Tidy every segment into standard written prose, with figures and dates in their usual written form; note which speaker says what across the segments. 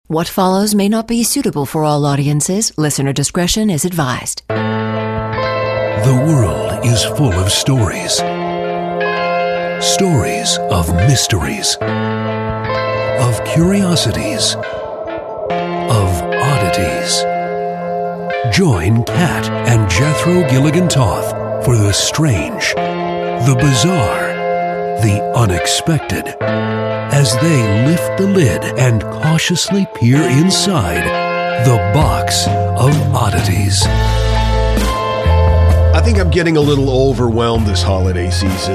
Speaker 1: What follows may not be suitable for all audiences. Listener discretion is advised.
Speaker 2: The world is full of stories. Stories of mysteries, of curiosities, of oddities. Join Kat and Jethro Gilligan Toth for the strange, the bizarre, the unexpected, as they lift the lid and cautiously peer inside the box of oddities.
Speaker 3: I think I'm getting a little overwhelmed this holiday season.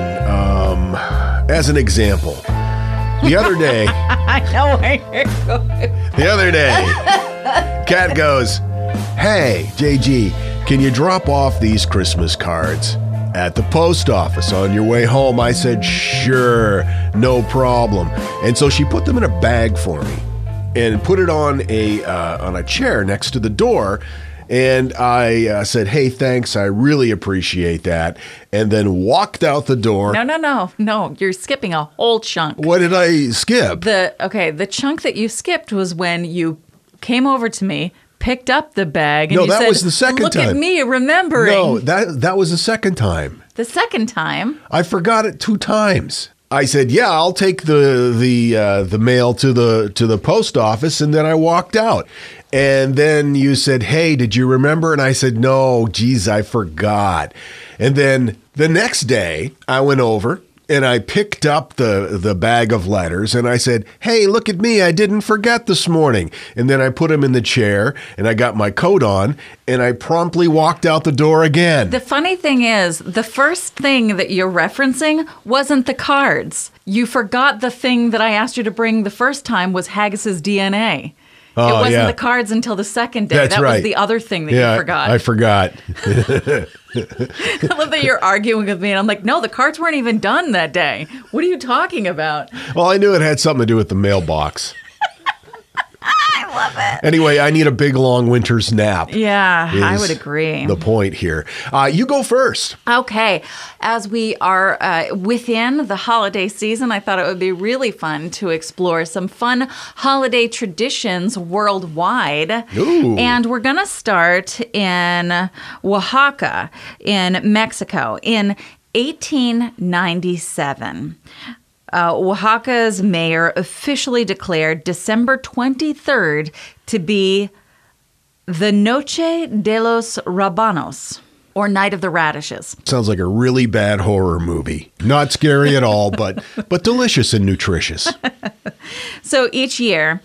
Speaker 3: As an example, the other day,
Speaker 4: I know where you're going.
Speaker 3: The other day, Kat goes, "Hey, JG, can you drop off these Christmas cards at the post office on your way home?" I said, "Sure, no problem." And so she put them in a bag for me and put it on a chair next to the door. And I said, "Hey, thanks. I really appreciate that." And then walked out the door.
Speaker 4: No. You're skipping a whole chunk.
Speaker 3: What did I skip?
Speaker 4: The chunk that you skipped was when you came over to me, picked up the bag, and
Speaker 3: No,
Speaker 4: you
Speaker 3: that
Speaker 4: said,
Speaker 3: was the second time.
Speaker 4: Look at me remembering.
Speaker 3: No, that was the second time.
Speaker 4: The second time?
Speaker 3: I forgot it 2 times. I said, "Yeah, I'll take the mail to the post office," and then I walked out. And then you said, "Hey, did you remember?" And I said, "No, geez, I forgot." And then the next day, I went over and I picked up the bag of letters and I said, "Hey, look at me, I didn't forget this morning." And then I put them in the chair and I got my coat on and I promptly walked out the door again.
Speaker 4: The funny thing is, the first thing that you're referencing wasn't the cards. You forgot the thing that I asked you to bring the first time was Haggis's DNA.
Speaker 3: Oh,
Speaker 4: it wasn't
Speaker 3: yeah.
Speaker 4: the cards until the second day.
Speaker 3: That's
Speaker 4: that
Speaker 3: right.
Speaker 4: was the other thing that
Speaker 3: Yeah,
Speaker 4: you forgot.
Speaker 3: I forgot.
Speaker 4: I love that you're arguing with me, and I'm like, no, the cards weren't even done that day. What are you talking about?
Speaker 3: Well, I knew it had something to do with the mailbox.
Speaker 4: I love it.
Speaker 3: Anyway, I need a big, long winter's nap.
Speaker 4: Yeah, I
Speaker 3: is
Speaker 4: would agree.
Speaker 3: The point here. You go first.
Speaker 4: Okay. As we are within the holiday season, I thought it would be really fun to explore some fun holiday traditions worldwide.
Speaker 3: Ooh.
Speaker 4: And we're going to start in Oaxaca in Mexico in 1897. Oaxaca's mayor officially declared December 23rd to be the Noche de los Rabanos, or Night of the Radishes.
Speaker 3: Sounds like a really bad horror movie. Not scary at all, but delicious and nutritious.
Speaker 4: So each year,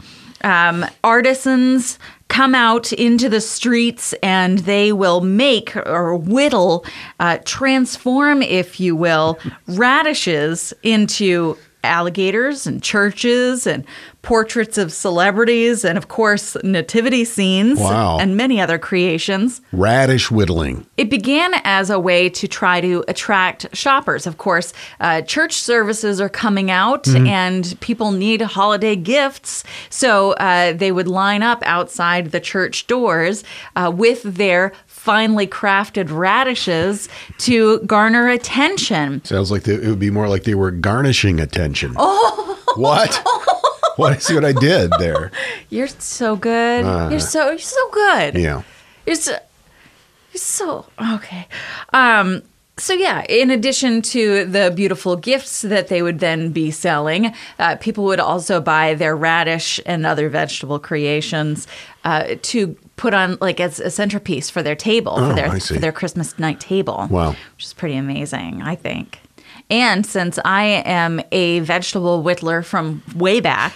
Speaker 4: artisans come out into the streets and they will make or whittle, transform, if you will, radishes into alligators and churches and portraits of celebrities and, of course, nativity scenes.
Speaker 3: Wow.
Speaker 4: And many other creations.
Speaker 3: Radish whittling.
Speaker 4: It began as a way to try to attract shoppers. Of course, church services are coming out and people need holiday gifts. So they would line up outside the church doors with their finely crafted radishes to garner attention.
Speaker 3: Sounds like it would be more like they were garnishing attention. Oh! What? What I did there?
Speaker 4: You're so good. You're so good.
Speaker 3: Yeah.
Speaker 4: You're so okay. So yeah, in addition to the beautiful gifts that they would then be selling, people would also buy their radish and other vegetable creations to put on like as a centerpiece for their table, for their Christmas night table.
Speaker 3: Wow.
Speaker 4: Which is pretty amazing, I think. And since I am a vegetable whittler from way back,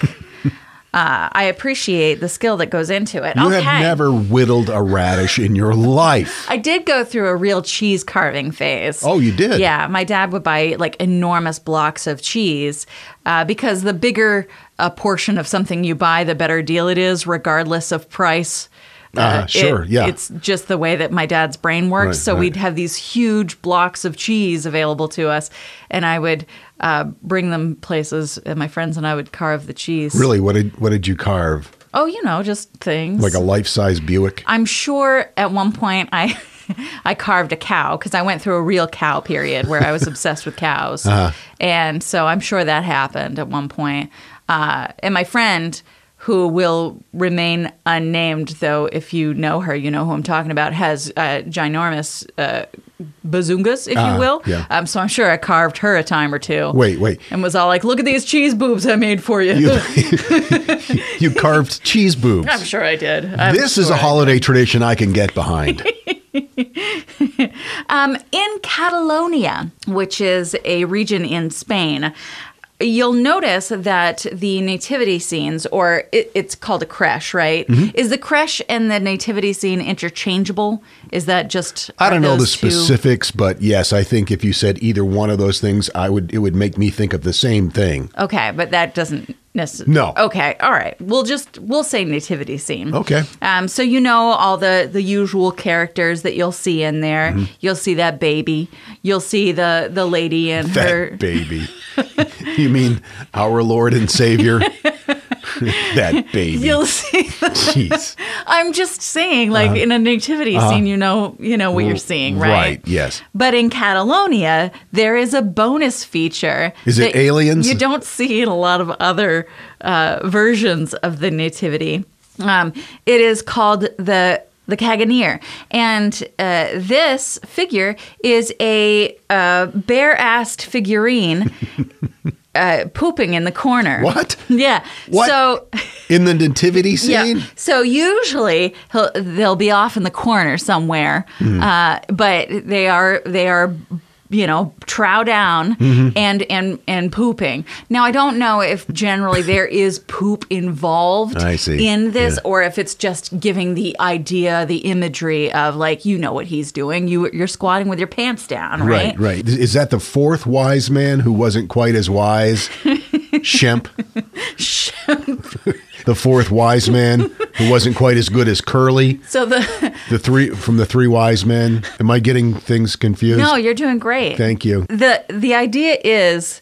Speaker 4: I appreciate the skill that goes into it.
Speaker 3: You have never whittled a radish in your life.
Speaker 4: I did go through a real cheese carving phase.
Speaker 3: Oh, you did?
Speaker 4: Yeah. My dad would buy like enormous blocks of cheese because the bigger a portion of something you buy, the better deal it is, regardless of price.
Speaker 3: Sure, yeah.
Speaker 4: It's just the way that my dad's brain works.
Speaker 3: Right,
Speaker 4: so
Speaker 3: right.
Speaker 4: We'd have these huge blocks of cheese available to us, and I would bring them places, and my friends and I would carve the cheese.
Speaker 3: Really? What did you carve?
Speaker 4: Oh, just things.
Speaker 3: Like a life-size Buick?
Speaker 4: I'm sure at one point I carved a cow because I went through a real cow period where I was obsessed with cows. And so I'm sure that happened at one point. And my friend who will remain unnamed, though if you know her, you know who I'm talking about, has ginormous bazungas, if you will.
Speaker 3: Yeah.
Speaker 4: So I'm sure I carved her a time or two.
Speaker 3: Wait.
Speaker 4: And was all like, look at these cheese boobs I made for you.
Speaker 3: You carved cheese boobs.
Speaker 4: I'm sure I did.
Speaker 3: This is a holiday tradition I can get behind.
Speaker 4: In Catalonia, which is a region in Spain, you'll notice that the nativity scenes, or it's called a creche, right?
Speaker 3: Mm-hmm.
Speaker 4: Is the creche and the nativity scene interchangeable? Is that just...
Speaker 3: I don't know the
Speaker 4: those two-
Speaker 3: specifics, but yes, I think if you said either one of those things, it would make me think of the same thing.
Speaker 4: Okay, but that doesn't necessarily...
Speaker 3: No.
Speaker 4: Okay, all right. We'll say nativity scene.
Speaker 3: Okay.
Speaker 4: So you know all the usual characters that you'll see in there.
Speaker 3: Mm-hmm.
Speaker 4: You'll see that baby. You'll see the lady and her...
Speaker 3: That baby. You mean our Lord and Savior? That baby.
Speaker 4: You'll see.
Speaker 3: Jeez.
Speaker 4: I'm just saying, like in a nativity scene, you know what you're seeing, right?
Speaker 3: Right, yes.
Speaker 4: But in Catalonia, there is a bonus feature.
Speaker 3: Is it
Speaker 4: that
Speaker 3: aliens?
Speaker 4: You don't see in a lot of other versions of the nativity. It is called the Caganeer, and this figure is a bare-assed figurine. Pooping in the corner.
Speaker 3: What?
Speaker 4: Yeah.
Speaker 3: What?
Speaker 4: So
Speaker 3: In the nativity scene?
Speaker 4: yeah. So usually they'll be off in the corner somewhere, but they are trow down and pooping. Now I don't know if generally there is poop involved
Speaker 3: I see.
Speaker 4: in this,
Speaker 3: Yeah.
Speaker 4: or if it's just giving the idea, the imagery of like what he's doing. You're squatting with your pants down, right?
Speaker 3: Right. Is that the fourth wise man who wasn't quite as wise? Shemp. The fourth wise man who wasn't quite as good as Curly.
Speaker 4: So the
Speaker 3: three wise men. Am I getting things confused?
Speaker 4: no, you're doing great.
Speaker 3: Thank you.
Speaker 4: The idea is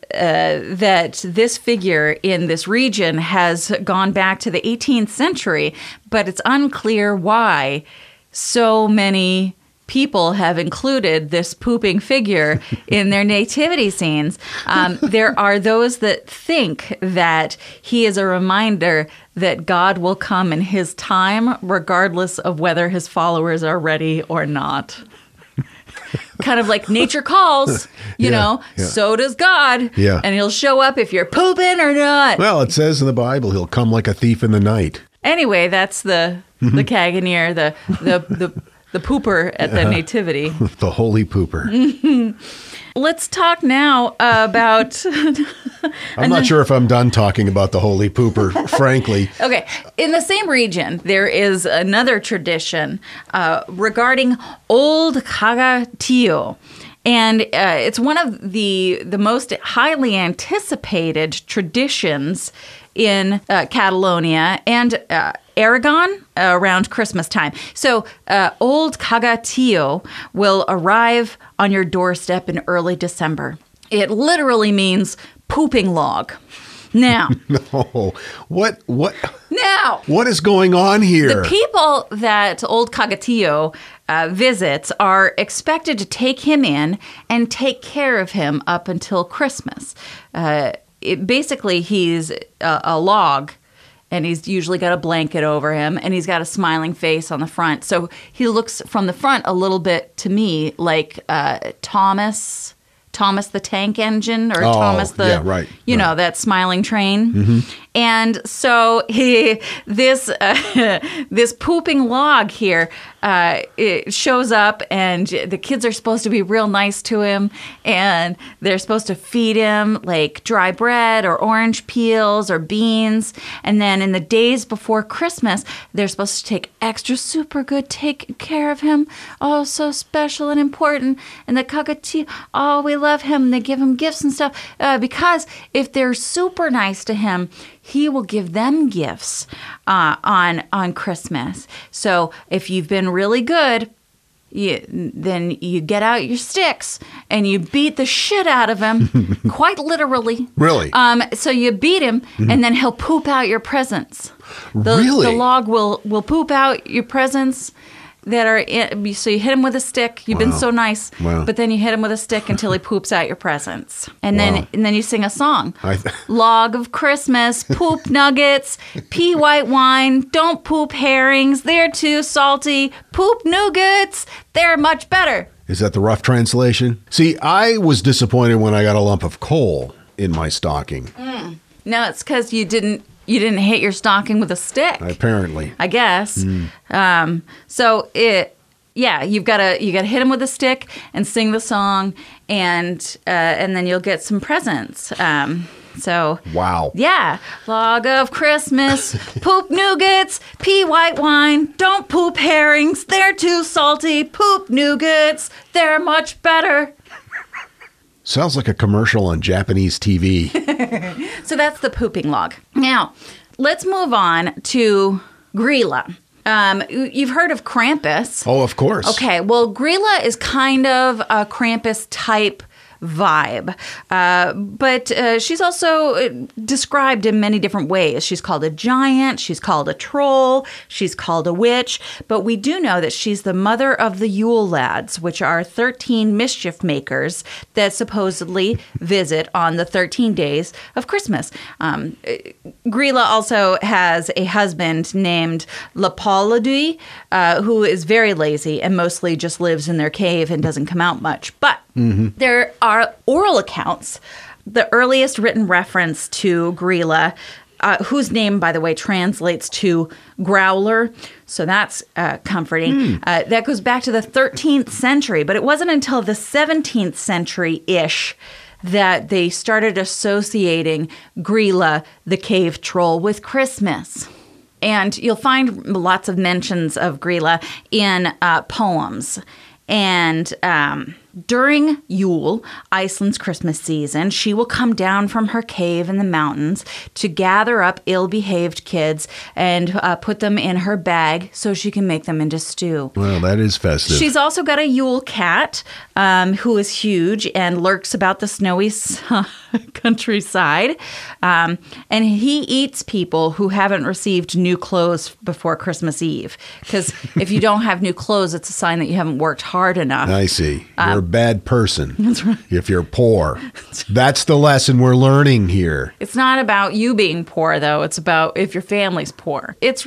Speaker 4: that this figure in this region has gone back to the 18th century, but it's unclear why so many people have included this pooping figure in their nativity scenes. There are those that think that he is a reminder that God will come in his time, regardless of whether his followers are ready or not. Kind of like nature calls,
Speaker 3: Yeah.
Speaker 4: so does God.
Speaker 3: Yeah.
Speaker 4: And he'll show up if you're pooping or not.
Speaker 3: Well, it says in the Bible, he'll come like a thief in the night.
Speaker 4: Anyway, that's the Caganeer, the pooper at the nativity.
Speaker 3: The holy pooper.
Speaker 4: Let's talk now about...
Speaker 3: I'm not sure if I'm done talking about the holy pooper, frankly.
Speaker 4: Okay, in the same region, there is another tradition regarding Old Cagatillo. And it's one of the most highly anticipated traditions in Catalonia and Aragon around Christmas time. So Old Cagatillo will arrive on your doorstep in early December. It literally means pooping log. Now,
Speaker 3: Oh, what
Speaker 4: now,
Speaker 3: what is going on here?
Speaker 4: the people that Old Cagatillo visits are expected to take him in and take care of him up until Christmas. Basically, he's a log, and he's usually got a blanket over him, and he's got a smiling face on the front. So he looks from the front a little bit to me like Thomas the Tank Engine, or Thomas the,
Speaker 3: yeah, right, right.
Speaker 4: That smiling train. And so this pooping log here, it shows up, and the kids are supposed to be real nice to him, and they're supposed to feed him like dry bread or orange peels or beans. And then in the days before Christmas, they're supposed to take extra super good take care of him. Oh, so special and important. And the Cagatillo, oh, we love him. They give him gifts and stuff because if they're super nice to him, he will give them gifts on Christmas. So if you've been really good, then you get out your sticks and you beat the shit out of him, quite literally.
Speaker 3: Really?
Speaker 4: So you beat him, and then he'll poop out your presents.
Speaker 3: Really?
Speaker 4: The log will poop out your presents. that are in, so you hit him with a stick. You've been so nice,
Speaker 3: Wow.
Speaker 4: but then you hit him with a stick until he poops out your presents, and then you sing a song. Log of Christmas, poop nuggets, pea white wine. Don't poop herrings; they're too salty. Poop nougats; they're much better.
Speaker 3: Is that the rough translation? See, I was disappointed when I got a lump of coal in my stocking.
Speaker 4: No, it's because you didn't hit your stocking with a stick.
Speaker 3: Apparently.
Speaker 4: I guess. So you've got to hit him with a stick and sing the song, and then you'll get some presents.
Speaker 3: Wow.
Speaker 4: Yeah, log of Christmas, poop nougats, pea white wine. Don't poop herrings; they're too salty. Poop nougats; they're much better.
Speaker 3: Sounds like a commercial on Japanese TV.
Speaker 4: So that's the pooping log. Now, let's move on to Grilla. You've heard of Krampus.
Speaker 3: Oh, of course.
Speaker 4: Okay, well, Grilla is kind of a Krampus type vibe. But she's also described in many different ways. She's called a giant, she's called a troll, she's called a witch, but we do know that she's the mother of the Yule Lads, which are 13 mischief makers that supposedly visit on the 13 days of Christmas. Grilla also has a husband named Lapaladi, who is very lazy and mostly just lives in their cave and doesn't come out much. But there are oral accounts. The earliest written reference to Grilla, whose name, by the way, translates to growler. So that's comforting. That goes back to the 13th century, but it wasn't until the 17th century-ish that they started associating Grilla, the cave troll, with Christmas. And you'll find lots of mentions of Grilla in poems. And during Yule, Iceland's Christmas season, she will come down from her cave in the mountains to gather up ill-behaved kids and put them in her bag so she can make them into stew.
Speaker 3: Well, that is festive.
Speaker 4: She's also got a Yule cat who is huge and lurks about the snowy countryside. And he eats people who haven't received new clothes before Christmas Eve. Because if you don't have new clothes, it's a sign that you haven't worked hard enough.
Speaker 3: I see. You're a bad person. That's right. If you're poor. That's the lesson we're learning here.
Speaker 4: It's not about you being poor, though. It's about if your family's poor. It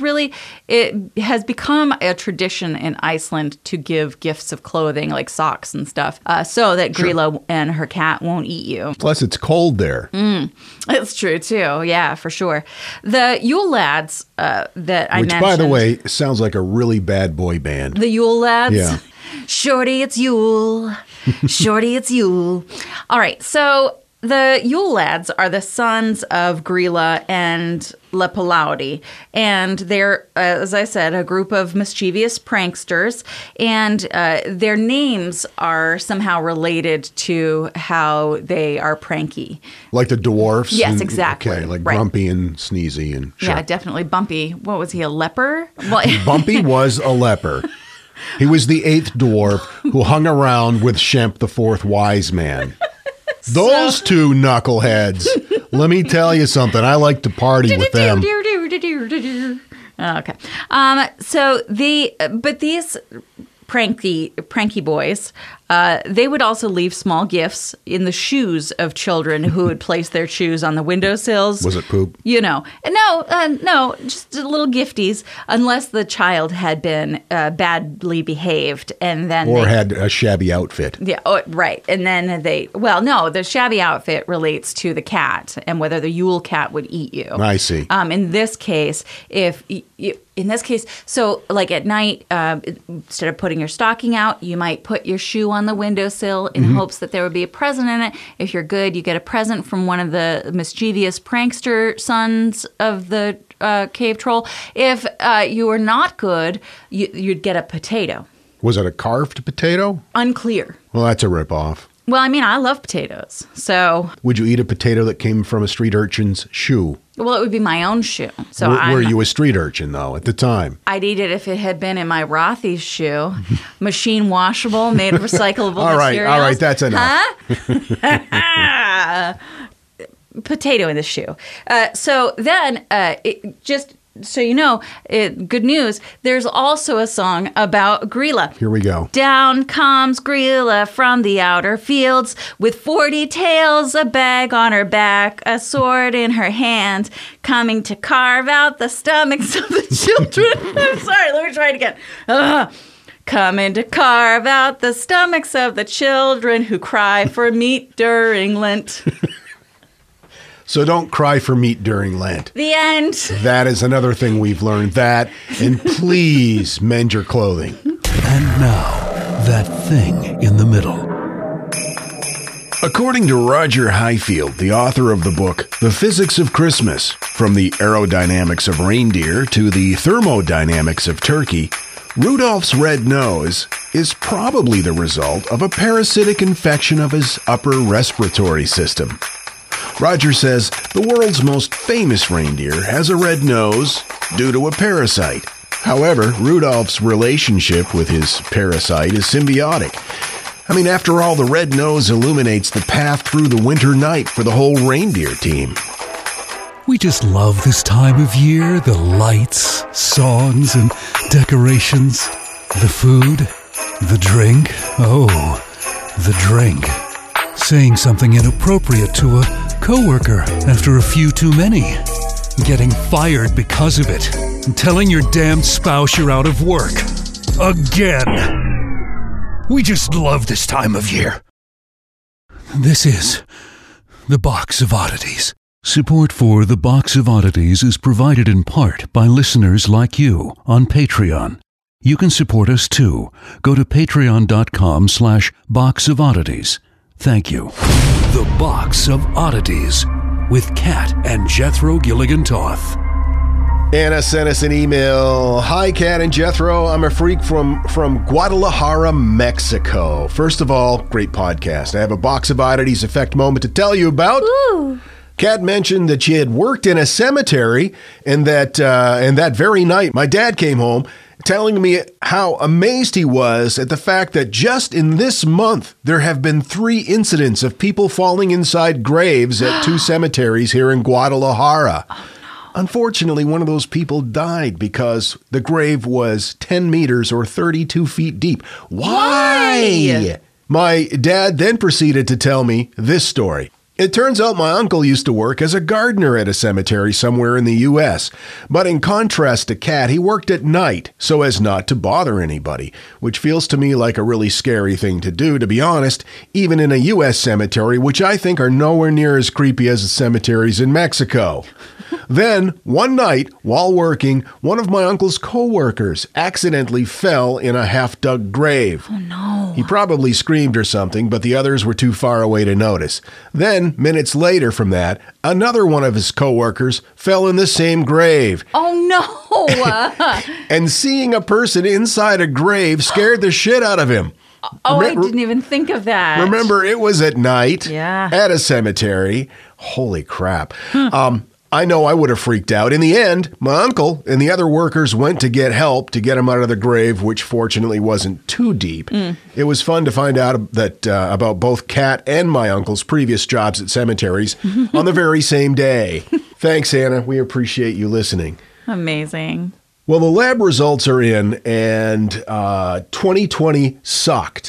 Speaker 4: has become a tradition in Iceland to give gifts of clothing, like socks and stuff, so that Grilla and her cat won't eat you.
Speaker 3: Plus, it's cold there.
Speaker 4: It's true, too. Yeah, for sure. The Yule Lads that I mentioned.
Speaker 3: Which, by the way, sounds like a really bad boy band.
Speaker 4: The Yule Lads?
Speaker 3: Yeah.
Speaker 4: Shorty, it's Yule. Shorty, it's Yule. All right, so the Yule Lads are the sons of Grilla and Lapaladi, and they're, as I said, a group of mischievous pranksters, and their names are somehow related to how they are pranky.
Speaker 3: Like the dwarfs?
Speaker 4: Yes, exactly.
Speaker 3: Okay, like
Speaker 4: right.
Speaker 3: Grumpy and Sneezy. And
Speaker 4: Yeah, definitely. Bumpy. What was he, a leper? Well,
Speaker 3: Bumpy was a leper. He was the 8th dwarf who hung around with Shemp the 4th wise man. Those two knuckleheads. Let me tell you something. I like to party with them.
Speaker 4: Okay. But these pranky boys, they would also leave small gifts in the shoes of children who would place their shoes on the windowsills.
Speaker 3: Was it poop?
Speaker 4: You know. No, just little gifties, unless the child had been badly behaved, and then
Speaker 3: had a shabby outfit.
Speaker 4: Yeah, right. And then the shabby outfit relates to the cat and whether the Yule cat would eat you.
Speaker 3: I see.
Speaker 4: In this case, so like at night, instead of putting your stocking out, you might put your shoe on the windowsill in hopes that there would be a present in it. If you're good, you get a present from one of the mischievous prankster sons of the cave troll. If you were not good, you'd get a potato.
Speaker 3: Was it a carved potato?
Speaker 4: Unclear.
Speaker 3: Well, that's a ripoff.
Speaker 4: Well, I mean, I love potatoes, so...
Speaker 3: Would you eat a potato that came from a street urchin's shoe?
Speaker 4: Well, it would be my own shoe. So
Speaker 3: Were you a street urchin, though, at the time?
Speaker 4: I'd eat it if it had been in my Rothy's shoe. Machine washable, made of recyclable materials.
Speaker 3: All right, that's enough.
Speaker 4: Huh? Potato in the shoe. So then, so you know, good news, there's also a song about Grilla.
Speaker 3: Here we go.
Speaker 4: Down comes Grilla from the outer fields with 40 tails, a bag on her back, a sword in her hand, coming to carve out the stomachs of the children. I'm sorry, let me try it again. Coming to carve out the stomachs of the children who cry for meat during Lent.
Speaker 3: So don't cry for meat during Lent.
Speaker 4: The end.
Speaker 3: That is another thing we've learned. That, and please mend your clothing.
Speaker 2: And now, that thing in the middle.
Speaker 3: According to Roger Highfield, the author of the book, The Physics of Christmas, From the Aerodynamics of Reindeer to the Thermodynamics of Turkey, Rudolph's red nose is probably the result of a parasitic infection of his upper respiratory system. Roger says the world's most famous reindeer has a red nose due to a parasite. However, Rudolph's relationship with his parasite is symbiotic. I mean, after all, the red nose illuminates the path through the winter night for the whole reindeer team.
Speaker 2: We just love this time of year, the lights, songs, and decorations. The food, the drink, the drink. Saying something inappropriate to a coworker after a few too many. Getting fired because of it. And telling your damned spouse you're out of work. Again. We just love this time of year. This is the Box of Oddities. Support for The Box of Oddities is provided in part by listeners like you on Patreon. You can support us too. Go to patreon.com/Box of Oddities. Thank you. The Box of Oddities with Kat and Jethro Gilligan Toth.
Speaker 3: Anna sent us an email. Hi, Kat and Jethro. I'm a freak from Guadalajara, Mexico. First of all, great podcast. I have a Box of Oddities effect moment to tell you about.
Speaker 4: Ooh.
Speaker 3: Kat mentioned that she had worked in a cemetery and that very night my dad came home telling me how amazed he was at the fact that just in this month there have been 3 incidents of people falling inside graves at 2 cemeteries here in Guadalajara. Oh, no. Unfortunately, one of those people died because the grave was 10 meters or 32 feet deep. Why? My dad then proceeded to tell me this story. It turns out my uncle used to work as a gardener at a cemetery somewhere in the U.S., but in contrast to Kat, he worked at night so as not to bother anybody, which feels to me like a really scary thing to do, to be honest, even in a U.S. cemetery, which I think are nowhere near as creepy as the cemeteries in Mexico. Then, one night, while working, one of my uncle's co-workers accidentally fell in a half-dug grave.
Speaker 4: Oh, no.
Speaker 3: He probably screamed or something, but the others were too far away to notice. Then, minutes later from that, another one of his co-workers fell in the same grave.
Speaker 4: Oh, no.
Speaker 3: And seeing a person inside a grave scared the shit out of him.
Speaker 4: Oh, I didn't even think of that.
Speaker 3: Remember, it was at night
Speaker 4: at
Speaker 3: a cemetery. Holy crap. I know I would have freaked out. In the end, my uncle and the other workers went to get help to get him out of the grave, which fortunately wasn't too deep. It was fun to find out that about both Kat and my uncle's previous jobs at cemeteries on the very same day. Thanks, Anna. We appreciate you listening.
Speaker 4: Amazing.
Speaker 3: Well, the lab results are in, and 2020 sucked.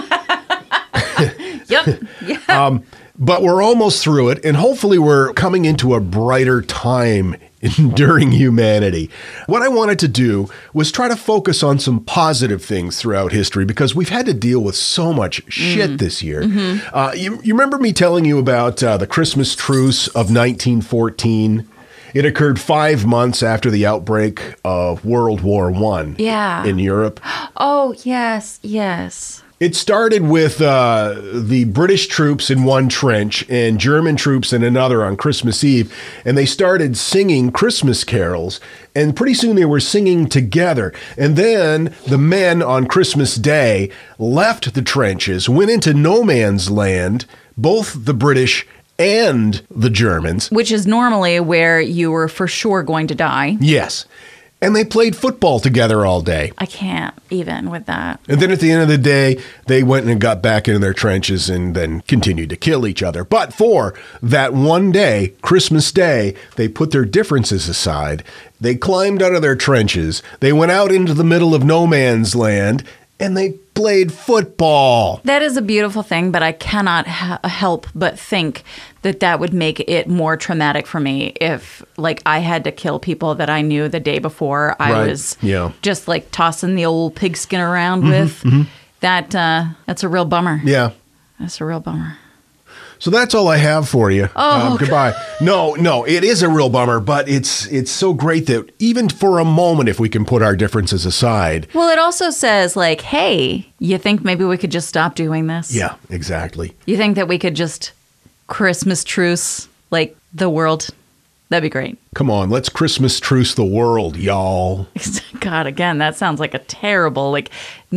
Speaker 4: Yep. Yeah.
Speaker 3: But we're almost through it, and hopefully we're coming into a brighter time during humanity. What I wanted to do was try to focus on some positive things throughout history, because we've had to deal with so much shit this year. You remember me telling you about the Christmas truce of 1914? It occurred 5 months after the outbreak of World War I in Europe.
Speaker 4: Oh, yes, yes.
Speaker 3: It started with the British troops in one trench and German troops in another on Christmas Eve, and they started singing Christmas carols, and pretty soon they were singing together. And then the men on Christmas Day left the trenches, went into no man's land, both the British and the Germans.
Speaker 4: Which is normally where you were for sure going to die.
Speaker 3: Yes. And they played football together all day.
Speaker 4: I can't even with that.
Speaker 3: And then at the end of the day, they went and got back into their trenches and then continued to kill each other. But for that one day, Christmas Day, they put their differences aside. They climbed out of their trenches. They went out into the middle of no man's land and they played football.
Speaker 4: That is a beautiful thing, but I cannot help but think that that would make it more traumatic for me if, like, I had to kill people that I knew the day before I was just, like, tossing the old pigskin around with. That's a real bummer.
Speaker 3: Yeah.
Speaker 4: That's a real bummer.
Speaker 3: So that's all I have for you. Goodbye. No, it is a real bummer, but it's so great that even for a moment, if we can put our differences aside.
Speaker 4: Well, it also says, like, hey, you think maybe we could just stop doing this?
Speaker 3: Yeah, exactly.
Speaker 4: You think that we could just Christmas truce, like, the world? That'd be great.
Speaker 3: Come on, let's Christmas truce the world, y'all.
Speaker 4: God, again, that sounds like a terrible, like,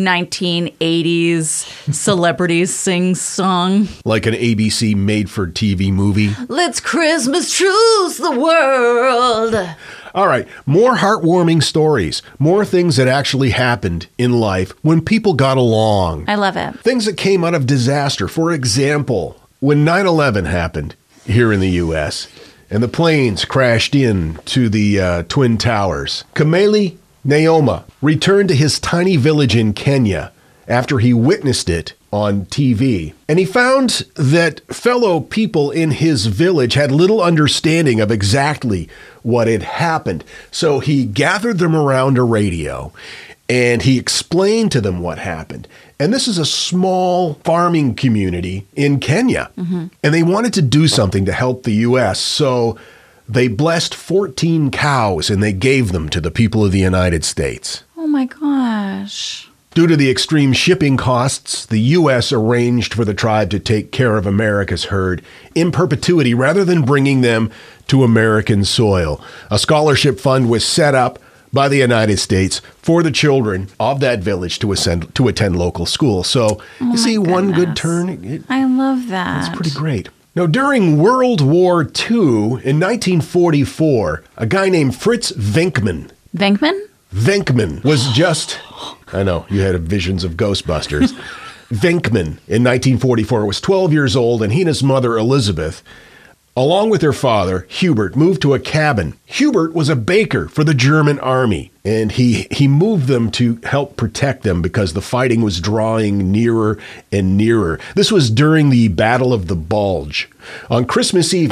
Speaker 4: 1980s celebrities sing song.
Speaker 3: Like an ABC made-for-TV movie.
Speaker 4: Let's Christmas truce the world.
Speaker 3: All right, more heartwarming stories. More things that actually happened in life when people got along.
Speaker 4: I love it.
Speaker 3: Things that came out of disaster. For example, when 9/11 happened here in the U.S., and the planes crashed into the Twin Towers, Kameli Nyoma returned to his tiny village in Kenya after he witnessed it on TV. And he found that fellow people in his village had little understanding of exactly what had happened. So he gathered them around a radio and he explained to them what happened. And this is a small farming community in Kenya. And they wanted to do something to help the U.S. So they blessed 14 cows and they gave them to the people of the United States.
Speaker 4: Oh my gosh.
Speaker 3: Due to the extreme shipping costs, the U.S. arranged for the tribe to take care of America's herd in perpetuity rather than bringing them to American soil. A scholarship fund was set up by the United States for the children of that village to attend local school. So you see, one good turn.
Speaker 4: I love that.
Speaker 3: That's pretty great. Now, during World War II, in 1944, a guy named Fritz Venkman. Venkman was just, I know, you had visions of Ghostbusters. Venkman in 1944 was 12 years old, and he and his mother, Elizabeth, along with their father, Hubert, moved to a cabin. Hubert was a baker for the German army, and he moved them to help protect them because the fighting was drawing nearer and nearer. This was during the Battle of the Bulge. On Christmas Eve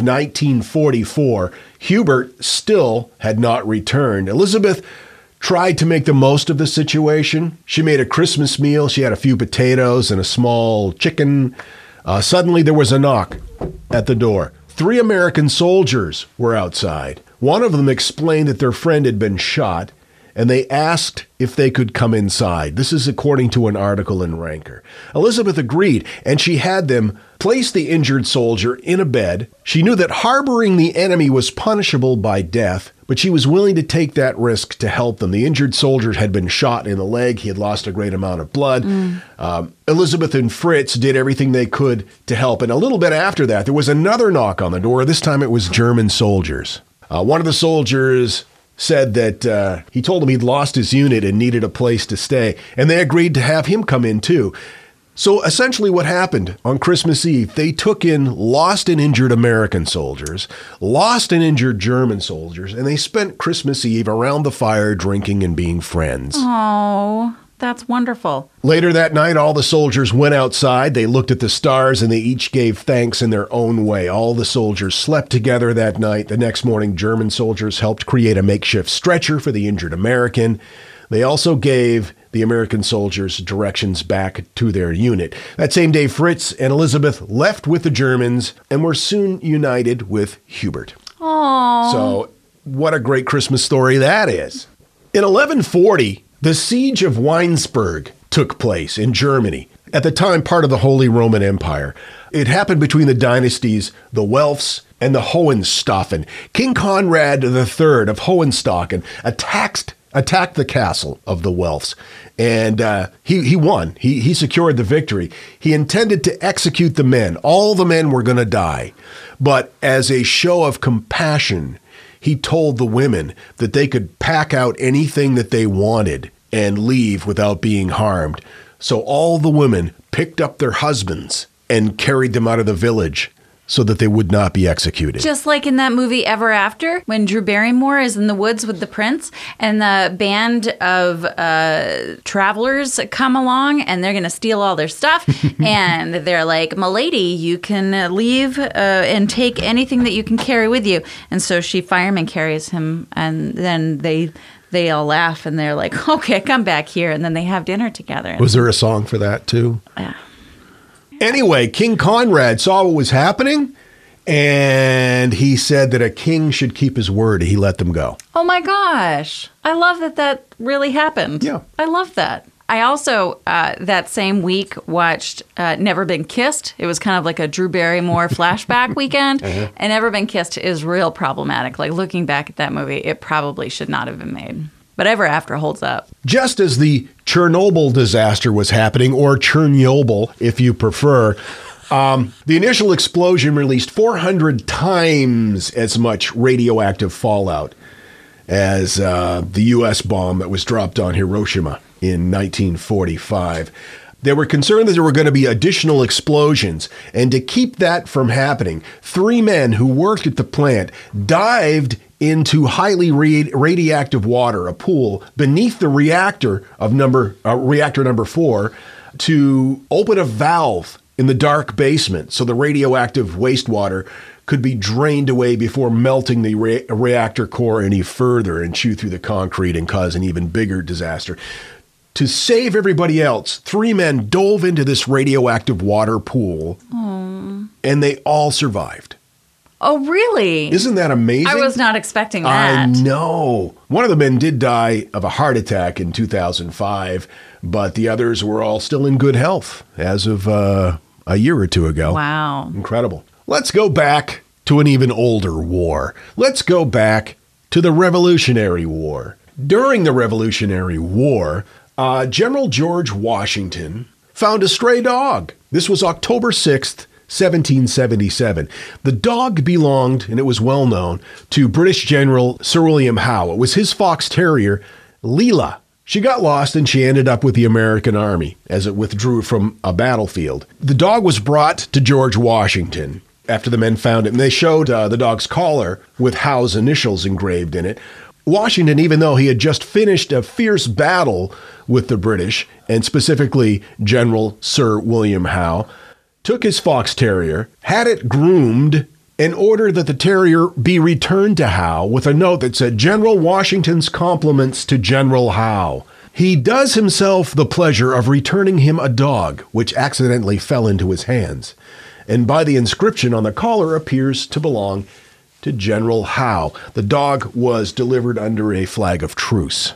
Speaker 3: 1944, Hubert still had not returned. Elizabeth tried to make the most of the situation. She made a Christmas meal. She had a few potatoes and a small chicken. Suddenly there was a knock at the door. 3 American soldiers were outside. One of them explained that their friend had been shot, and they asked if they could come inside. This is according to an article in Ranker. Elizabeth agreed, and she had them place the injured soldier in a bed. She knew that harboring the enemy was punishable by death, but she was willing to take that risk to help them. The injured soldier had been shot in the leg. He had lost a great amount of blood. Elizabeth and Fritz did everything they could to help. And a little bit after that, there was another knock on the door. This time it was German soldiers. One of the soldiers said that he told them he'd lost his unit and needed a place to stay. And they agreed to have him come in too. So essentially what happened on Christmas Eve, they took in lost and injured American soldiers, lost and injured German soldiers, and they spent Christmas Eve around the fire drinking and being friends.
Speaker 4: Oh, that's wonderful.
Speaker 3: Later that night, all the soldiers went outside. They looked at the stars and they each gave thanks in their own way. All the soldiers slept together that night. The next morning, German soldiers helped create a makeshift stretcher for the injured American. They also gave the American soldiers directions back to their unit. That same day, Fritz and Elizabeth left with the Germans and were soon united with Hubert.
Speaker 4: Oh.
Speaker 3: So what a great Christmas story that is. In 1140, the siege of Weinsberg took place in Germany, at the time part of the Holy Roman Empire. It happened between the dynasties, the Welfs and the Hohenstaufen. King Conrad III of Hohenstaufen attacked the castle of the Welfs, and he won. He secured the victory. He intended to execute the men. All the men were going to die, but as a show of compassion, he told the women that they could pack out anything that they wanted and leave without being harmed. So all the women picked up their husbands and carried them out of the village so that they would not be executed.
Speaker 4: Just like in that movie Ever After, when Drew Barrymore is in the woods with the prince and the band of travelers come along and they're going to steal all their stuff. And they're like, "Milady, you can leave and take anything that you can carry with you." And so she fireman carries him, and then they all laugh and they're like, "Okay, come back here." And then they have dinner together.
Speaker 3: Was there a song for that too?
Speaker 4: Yeah.
Speaker 3: Anyway, King Conrad saw what was happening, and he said that a king should keep his word. He let them go.
Speaker 4: Oh my gosh. I love that really happened.
Speaker 3: Yeah.
Speaker 4: I love that. I also, that same week, watched Never Been Kissed. It was kind of like a Drew Barrymore flashback weekend. And Never Been Kissed is real problematic. Like, looking back at that movie, it probably should not have been made. But Ever After holds up.
Speaker 3: Just as the Chernobyl disaster was happening, or Chernobyl, if you prefer, the initial explosion released 400 times as much radioactive fallout as the U.S. bomb that was dropped on Hiroshima in 1945. They were concerned that there were going to be additional explosions, and to keep that from happening, 3 men who worked at the plant dived into highly radioactive water, a pool, beneath the reactor number 4, to open a valve in the dark basement so the radioactive wastewater could be drained away before melting the reactor core any further and chew through the concrete and cause an even bigger disaster. To save everybody else, 3 men dove into this radioactive water pool, and they all survived.
Speaker 4: Oh, really?
Speaker 3: Isn't that amazing?
Speaker 4: I was not expecting that.
Speaker 3: I know. One of the men did die of a heart attack in 2005, but the others were all still in good health as of a year or two ago.
Speaker 4: Wow.
Speaker 3: Incredible. Let's go back to an even older war. Let's go back to the Revolutionary War. During the Revolutionary War, General George Washington found a stray dog. This was October 6th, 1777. The dog belonged, and it was well known, to British General Sir William Howe. It was his fox terrier, Leela. She got lost and she ended up with the American Army as it withdrew from a battlefield. The dog was brought to George Washington after the men found it, and they showed the dog's collar with Howe's initials engraved in it. Washington, even though he had just finished a fierce battle with the British, and specifically General Sir William Howe, took his fox terrier, had it groomed, and ordered that the terrier be returned to Howe with a note that said, "General Washington's compliments to General Howe. He does himself the pleasure of returning him a dog, which accidentally fell into his hands, and by the inscription on the collar appears to belong to General Howe." The dog was delivered under a flag of truce.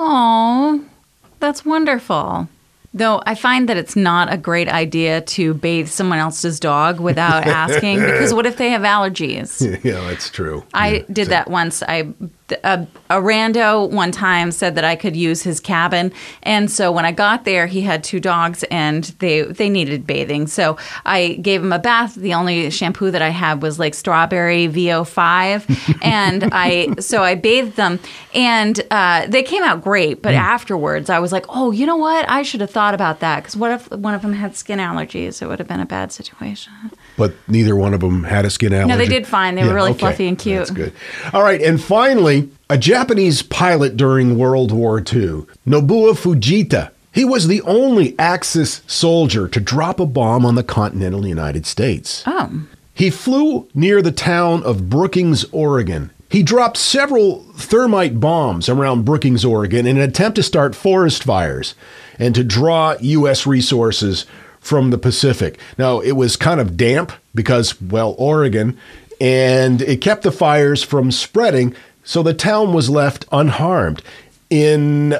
Speaker 4: Oh, that's wonderful. Though I find that it's not a great idea to bathe someone else's dog without asking, because what if they have allergies?
Speaker 3: Yeah, that's true.
Speaker 4: I did that once. A rando one time said that I could use his cabin, and so when I got there, he had 2 dogs, and they needed bathing. So I gave him a bath. The only shampoo that I had was like strawberry VO5, and I bathed them, and they came out great. But afterwards, I was like, oh, you know what? I should have thought about that, because what if one of them had skin allergies? It would have been a bad situation.
Speaker 3: But neither one of them had a skin allergy?
Speaker 4: No, they did fine. They were really fluffy and cute.
Speaker 3: That's good. All right, and finally, a Japanese pilot during World War II, Nobuo Fujita. He was the only Axis soldier to drop a bomb on the continental United States.
Speaker 4: Oh.
Speaker 3: He flew near the town of Brookings, Oregon. He dropped several thermite bombs around Brookings, Oregon in an attempt to start forest fires and to draw U.S. resources from the Pacific. Now, it was kind of damp because, well, Oregon, and it kept the fires from spreading, so the town was left unharmed. In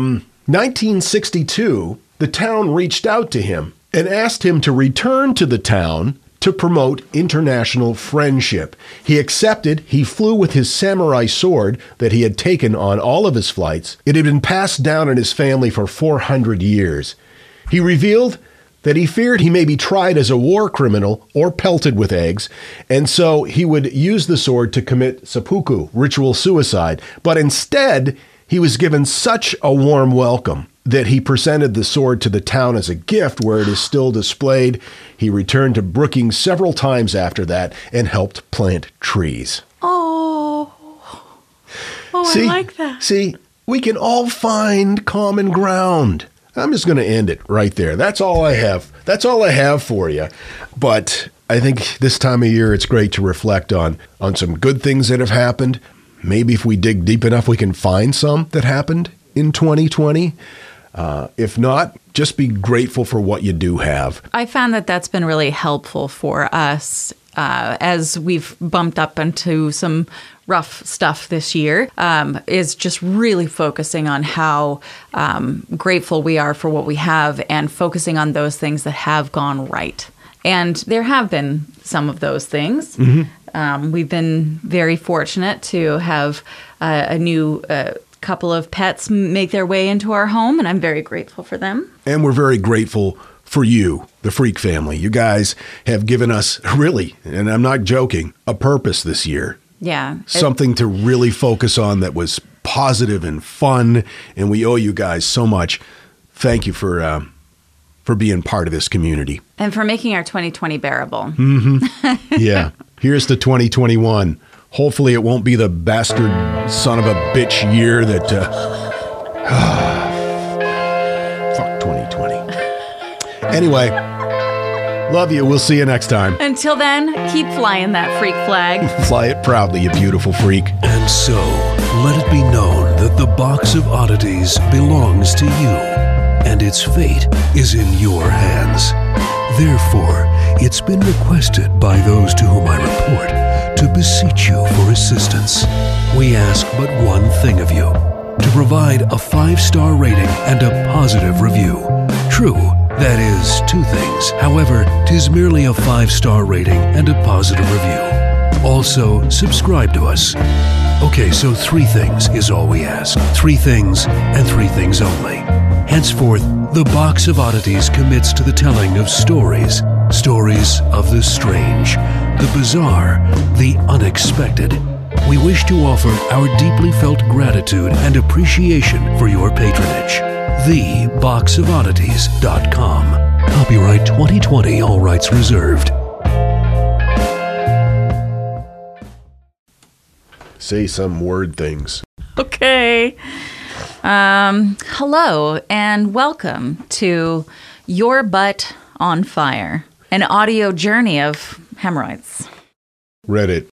Speaker 3: 1962, the town reached out to him and asked him to return to the town to promote international friendship. He accepted. He flew with his samurai sword that he had taken on all of his flights. It had been passed down in his family for 400 years. He revealed that he feared he may be tried as a war criminal or pelted with eggs, and so he would use the sword to commit seppuku, ritual suicide. But instead, he was given such a warm welcome that he presented the sword to the town as a gift, where it is still displayed. He returned to Brookings several times after that and helped plant trees.
Speaker 4: Oh,
Speaker 3: See,
Speaker 4: I like that.
Speaker 3: See, we can all find common ground. I'm just going to end it right there. That's all I have. That's all I have for you. But I think this time of year, it's great to reflect on some good things that have happened. Maybe if we dig deep enough, we can find some that happened in 2020. If not, just be grateful for what you do have.
Speaker 4: I found that that's been really helpful for us as we've bumped up into some rough stuff this year, is just really focusing on how grateful we are for what we have and focusing on those things that have gone right. And there have been some of those things. Mm-hmm. We've been very fortunate to have a new couple of pets make their way into our home, and I'm very grateful for them.
Speaker 3: And we're very grateful for you, the Freak family. You guys have given us, really, and I'm not joking, a purpose this year.
Speaker 4: Yeah.
Speaker 3: Something to really focus on that was positive and fun, and we owe you guys so much. Thank you for being part of this community.
Speaker 4: And for making our 2020 bearable.
Speaker 3: Mm-hmm. Yeah. Here's to 2021. Hopefully it won't be the bastard son of a bitch year that... fuck 2020. Anyway, love you. We'll see you next time.
Speaker 4: Until then, keep flying that freak flag.
Speaker 3: Fly it proudly, you beautiful freak.
Speaker 2: And so, let it be known that the Box of Oddities belongs to you, and its fate is in your hands. Therefore, it's been requested by those to whom I report to beseech you for assistance. We ask but one thing of you, to provide a 5-star rating and a positive review. True, that is 2 things. However, 'tis merely a 5-star rating and a positive review. Also, subscribe to us. Okay, so 3 things is all we ask. 3 things and 3 things only. Henceforth, the Box of Oddities commits to the telling of stories. Stories of the strange, the bizarre, the unexpected. We wish to offer our deeply felt gratitude and appreciation for your patronage. TheBoxOfOddities.com. Copyright 2020, all rights reserved.
Speaker 3: Say some word things.
Speaker 4: Okay. Hello and welcome to Your Butt on Fire, an audio journey of hemorrhoids.
Speaker 3: Reddit.